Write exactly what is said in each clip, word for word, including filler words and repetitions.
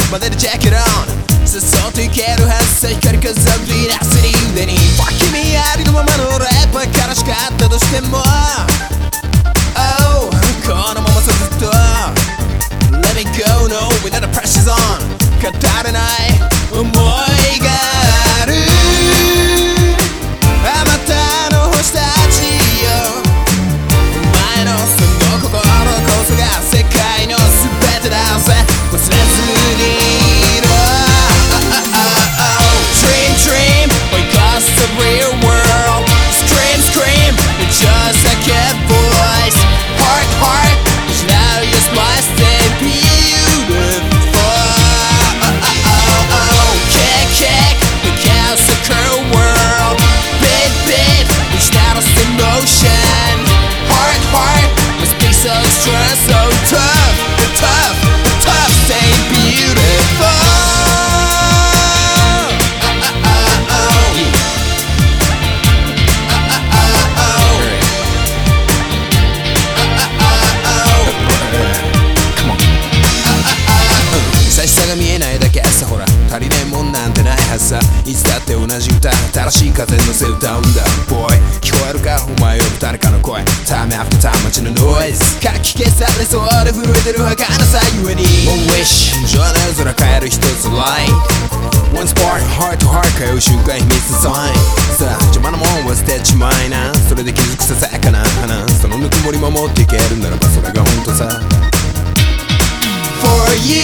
まででチェックイットオンさっそうといけるはずさ光る風を振り出すに腕に君ありのままの俺ばっか悲しかったとしても Oh このままずっと Let me go no without the pressure's on 語れない思いがあるあまたの星たちよお前のその心こそが世界の全てだぜ忘れずにいろ Dream dream we cross the real world Scream scream just like a voice Heart heart now your smile stay beautiful Kick kick the chaos of cruel world Beat beat each battle's emotion Heart heart must be so strong so tough tough tough stay beautiful差し差が見えないだけさほら足りないもんなんてないはずさいつだって同じ歌新しい風に乗せ歌うんだ Boy 聞こえるかお前呼ぶ誰かの声 Time after time 街のノイズかき消されそうで震えてる儚さゆえに One wish 情熱空変える一つ light One spark heart to heart 通う瞬間秘密のサインさあ邪魔なもんは捨てちまいなそれで気づくささやかな花そのぬくもり守っていけるならばそれが本当さ For you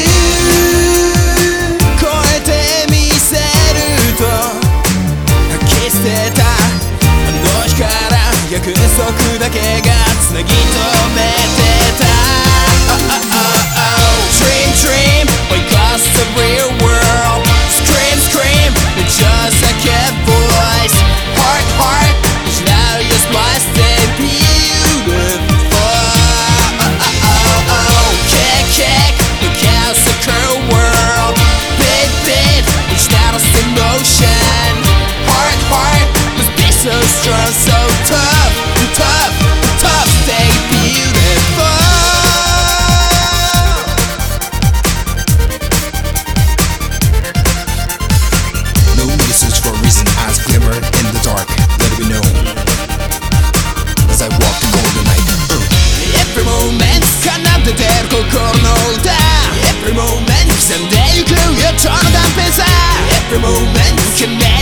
超えてみせると吐き捨てたあの日から約束だけがつなぎ止めてた Dream dream we cross the real world Scream scream just like a voice Heart heart now your smile stay beautiful Kick kick the chaos of cruel world Beat beat each battle's emotion Heart heart must be so strong so tough tough tough stay beautiful No need to search for a reason eyes glimmer in the dark let it be known as I walk the golden night Every moment 奏でてる心の歌 Every moment 刻んでゆく予兆の断片さ Every moment 決め